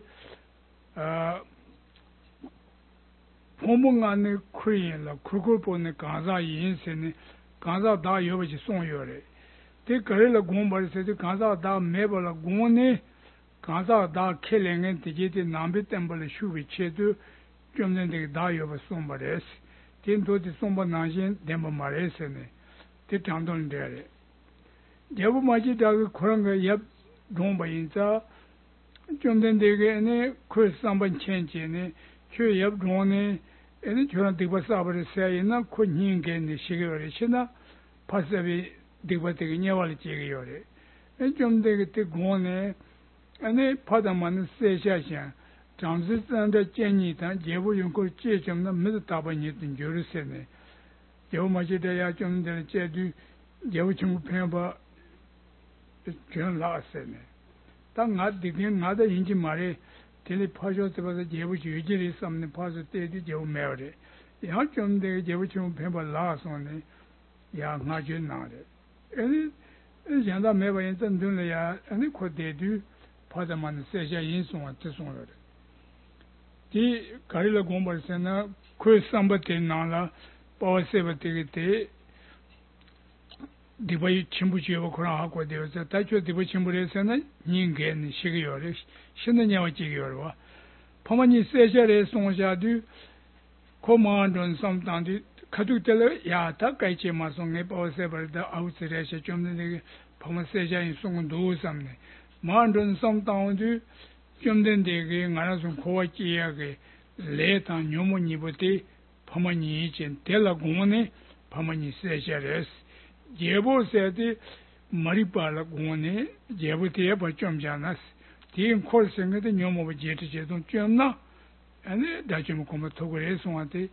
본문 안에 크리엘라 그걸 보는 가자 인생에 가자 다 여버지 송요래 대 거래라 공부해서 가자 다 매벌라 공원에 가자 다 켈랭에 되게 남비 템벌 슈비체도 좀 전에 다 여버 송바레스 된도지 송바 나신 템버 마레스네 대 장동인데 여보 마지 다 그런 거옆 동바인자 좀 된데게네 그 삼번 천지네 그 옆동네 에는 저런 디바사버를 세이나 코닝게네 시거리 시나 파세비 디바되게 녀월이 지게요래 좀 되게 고네 아니 파다만 세샤샤 장스한테建议다 제부 용고 제점나 메도 답안이 된 줄세네 여보 마지 대야 좀 될 제도 여보 좀 배워 그런 나왔어네. 당 나디긴 나다 인지 말에 텔레 파쇼트 봐서 제부 주지리 섬네 파서 때디 제부 매어래. 야 좀데 제부 좀 배워 라서네. 야 나주 나래. 에니 양다 매바인 전dun래야 아니 코데디 파자만 세자 인송아 뜻송어래. 디 가리라 공부했으나 그 삼바테 나라 파워세버티게 디바이 침부지고 그런 하고 되어서 다초 디바 침부에서는 인간이 시기요래 신느냐와 지기요와 파마니 세셔에 송샤도 코만돈 something 가족들 야다 가이체 마송에 버세버다 아우스레셔 좀 되게 파마세자인 송은 도삼네 만돈 something 좀 된데게 나라서 고와지야게 레타 뇨모니보티 파마니 진 텔라 공원에 파마니 세샤레스 제보세데 마리발라 고네 제보티에 버좀자나스 디인 콜생데 녀모베 제트제동 쫌나 아니 다좀 고모 토고레 송한테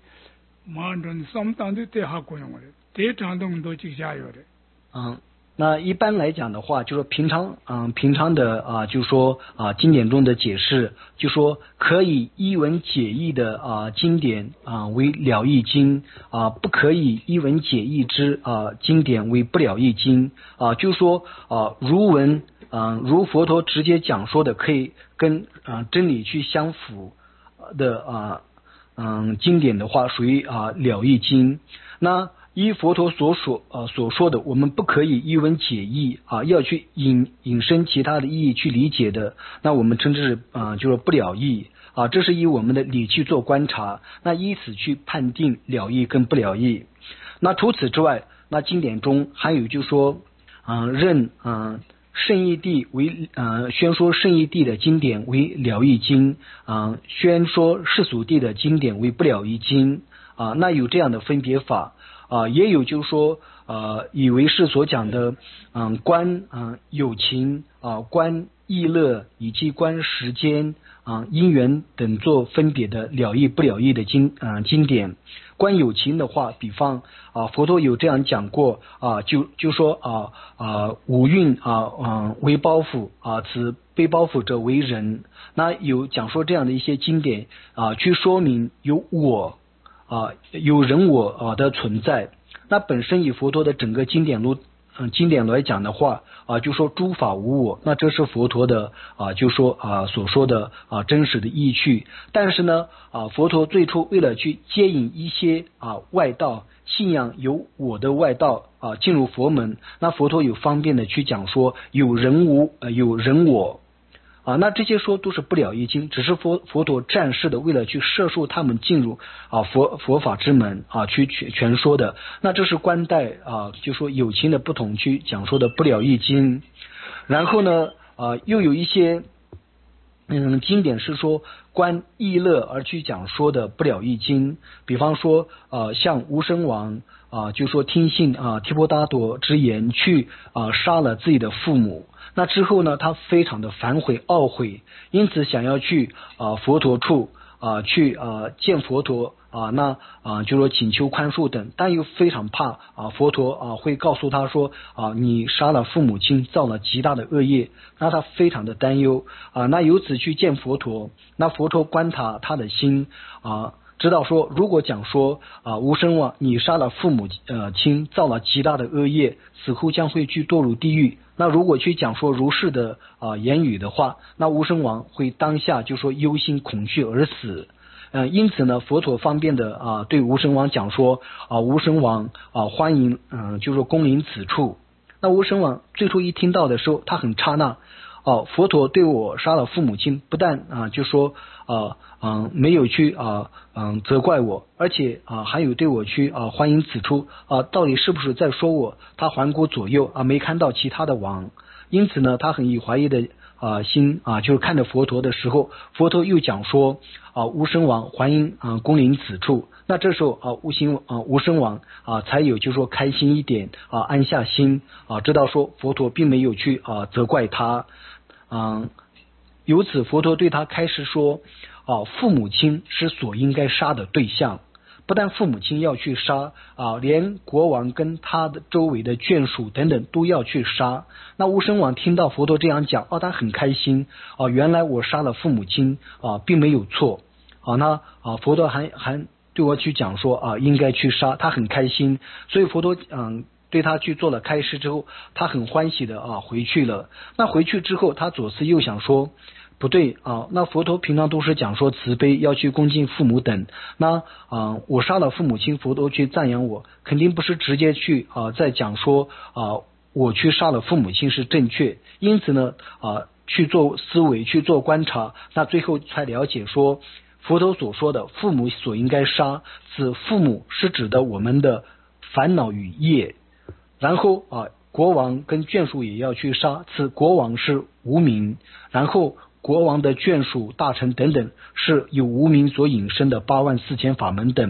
만돈 som당데 때 하고 용어레 대 장동도 지샤요레 那一般来讲的话，就说平常的就说经典中的解释，就说可以一文解义的经典为了义经不可以一文解义之经典为不了义经就说如文如佛陀直接讲说的，可以跟真理去相符的经典的话，属于了义经。那依佛陀所说的，我们不可以一文解义要去引申其他的意义去理解的，那我们称之是就是不了义这是以我们的理去做观察，那依此去判定了义跟不了义。那除此之外，那经典中还有就说认圣义谛为宣说圣义谛的经典为了义经宣说世俗谛的经典为不了义经那有这样的分别法也有就是说以为是所讲的观有情观意乐以及观时间因缘等做分别的了义不了义的经典。观有情的话，比方佛陀有这样讲过就说五蕴为包袱此背包袱者为人。那有讲说这样的一些经典去说明有我有人我的存在。那本身以佛陀的整个经典来讲的话就说诸法无我，那这是佛陀的就说所说的真实的意趣。但是呢佛陀最初为了去接引一些外道信仰有我的外道进入佛门，那佛陀有方便的去讲说有人我那这些说都是不了义经，只是佛陀暂时的为了去摄受他们进入佛法之门去全说的。那这是观待就说有情的不同去讲说的不了义经。然后呢又有一些经典是说观意乐而去讲说的不了义经，比方说像无生王就说听信提婆达多之言去杀了自己的父母，那之后呢他非常的反悔懊悔，因此想要去佛陀处去见佛陀那就说请求宽恕等，但又非常怕佛陀会告诉他说你杀了父母亲造了极大的恶业，那他非常的担忧那由此去见佛陀，那佛陀观察他的心知道说如果讲说无生王你杀了父母亲造了极大的恶业，死后将会去堕入地狱，那如果去讲说如是的言语的话，那无生王会当下就说忧心恐惧而死因此呢佛陀方便的对无生王讲说无生王欢迎就说恭临此处。那无生王最初一听到的时候他很刹那佛陀对我杀了父母亲，不但就说没有去责怪我，而且还有对我去欢迎此处到底是不是在说我？他环顾左右没看到其他的王，因此呢他很以怀疑的心就是看着佛陀的时候，佛陀又讲说无生王欢迎恭临此处。那这时候无生王才有就说开心一点安下心知道说佛陀并没有去责怪他由此佛陀对他开始说父母亲是所应该杀的对象，不但父母亲要去杀连国王跟他的周围的眷属等等都要去杀。那无生王听到佛陀这样讲他很开心原来我杀了父母亲并没有错那佛陀还对我去讲说应该去杀，他很开心，所以佛陀对他去做了开示之后，他很欢喜的回去了。那回去之后他左思右想说不对那佛陀平常都是讲说慈悲要去恭敬父母等，那我杀了父母亲，佛陀去赞扬我，肯定不是直接去在讲说我去杀了父母亲是正确，因此呢去做思维去做观察，那最后才了解说佛陀所说的父母所应该杀，此父母是指的我们的烦恼与业，然后国王跟眷属也要去杀，此国王是无名，然后国王的眷属大臣等等是有无名所引申的84000法门等。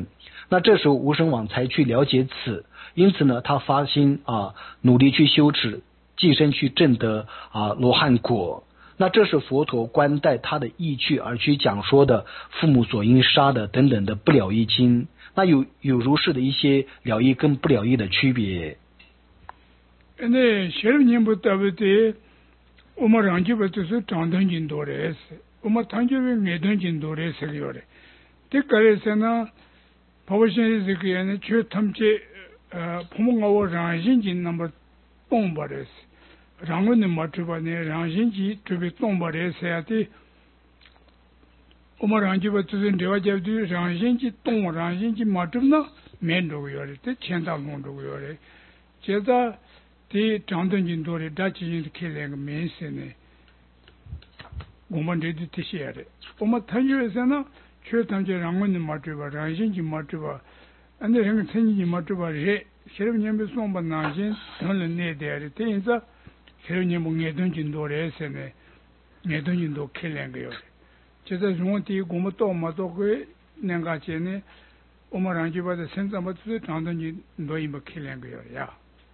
那这时候无生王才去了解此，因此呢，他发心努力去修持，寄生去证得罗汉果。那这是佛陀观待他的意趣而去讲说的父母所应杀的等等的不了义经。那有如是的一些了义跟不了义的区别。 那十年不得不得，我们让就不就是长藤金多的是，我们谈就为爱藤金多的是个样的。这个来说呢，包括现在这个人呢，就他们这父母我让心经那么动不的是。让我那么这个呢，让心机这个动不的是的，我们让就把就是这个叫做让心机动，让心机嘛这呢，面这个样的，这钱大工这个样的，接着的长藤金多的，大基金开两个面试呢，我们这这些的，我们谈就是说呢，确谈就让我那么这个，让心机嘛这个，按照那个成绩嘛这个人，现在年不送不拿钱，当然那点的，等于说。现在年不爱藤金多的是呢，爱藤金多开两个月，就是从第我们到嘛到会两个钱呢，我们让就把这身上把这长藤金多一把开两个月呀。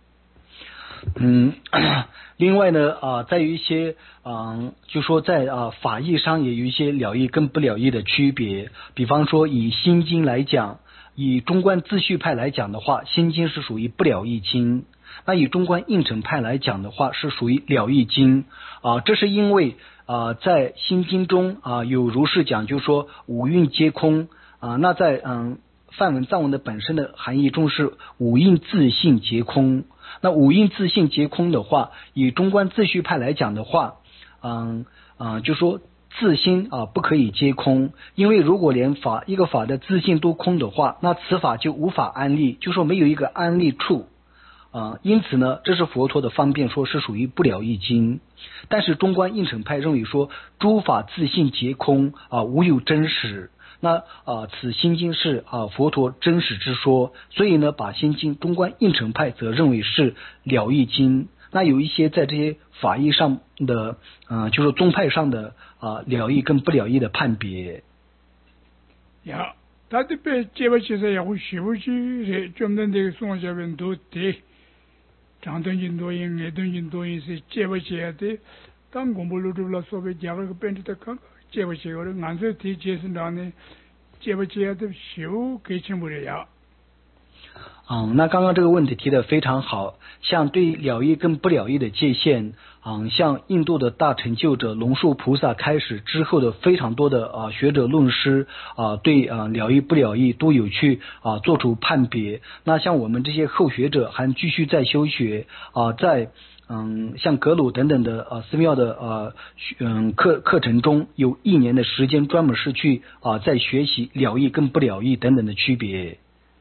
另外呢在于一些就说在法义上也有一些了义跟不了义的区别。比方说以心经来讲，以中观自续派来讲的话，心经是属于不了义经。那以中观应成派来讲的话，是属于了义经这是因为在心经中有如是讲，就是说五蕴皆空那在梵文藏文的本身的含义中是五蕴自性皆空。那五蕴自性皆空的话，以中观自续派来讲的话就说自心不可以皆空，因为如果连一个法的自性都空的话，那此法就无法安立，就说没有一个安立处因此呢，这是佛陀的方便说是属于不了义经。但是中观应成派认为说诸法自性皆空无有真实。那此心经是佛陀真实之说，所以呢把心经中观应成派则认为是了义经。那有一些在这些法义上的就是宗派上的了义跟不了义的判别呀。他这边接不起来也会学不去专门这个送下边都得长藤金多因爱藤金多因是接不起来的。当公布录出了所谓加个本质的看接不起来的按照提解释上呢接不起来的修给全部的呀。 那刚刚这个问题提得非常好，像对了义跟不了义的界限像印度的大成就者龙树菩萨开始之后的非常多的学者论师对了义不了义都有去做出判别。那像我们这些后学者还继续在修学在像格鲁等等的寺庙的课程中有1年的时间专门是去在学习了义跟不了义等等的区别。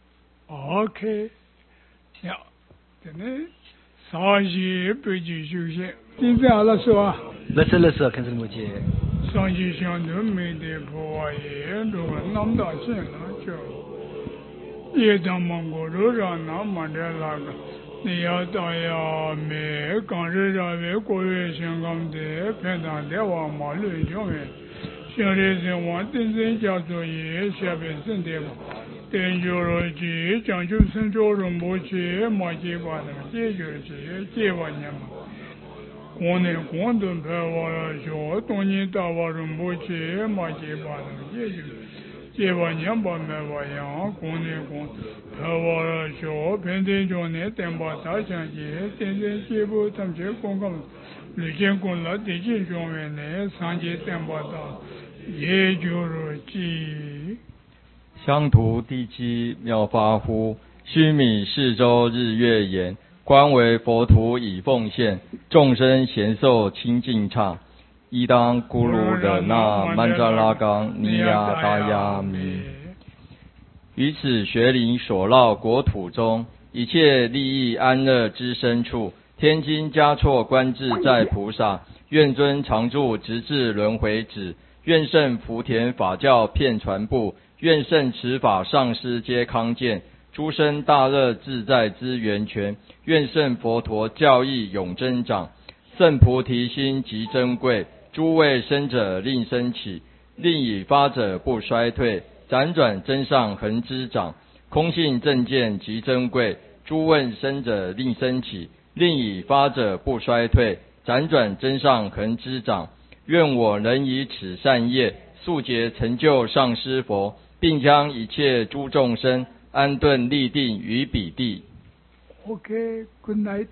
OK， 呀，真的上学北京休息，今天好了是吧？ 勒色，看什么节？ 上学相对没得破坏也都那么大钱了就，也当蒙古路上那么的那个，你要到呀没刚是认为国外香港的平常的话马路上面，现在是往真正叫做也下边省的嘛。根据了解，讲究生活人不去马结巴的解决结巴年嘛。国内广东排话说，当年大话人不去马结巴的结巴年把没话样，国内排话说，平时中呢等把大相节，真正结不他们这公共旅行公路地区上面呢，上节等把到，也就是记。 乡土地基妙法乎？须弥四周日月言，观为佛土以奉献，众生贤受清净刹。伊当咕噜的那曼扎拉冈尼亚达亚弥。于此学林所绕国土中，一切利益安乐之深处，天津嘉措观自在菩萨，愿尊常住直至轮回止，愿圣福田法教遍传布。愿圣持法上师皆康健，诸生大乐自在之源泉。愿圣佛陀教义永增长，圣菩提心极珍贵。诸位生者令升起，令已发者不衰退。辗转增上恒之长， 空性正见极珍贵，诸问生者令生起，令以发者不衰退，辗转真上恒滋长。愿我能以此善业，速捷成就上师佛，并将一切诸众生安顿立定于彼地。 Okay, good night.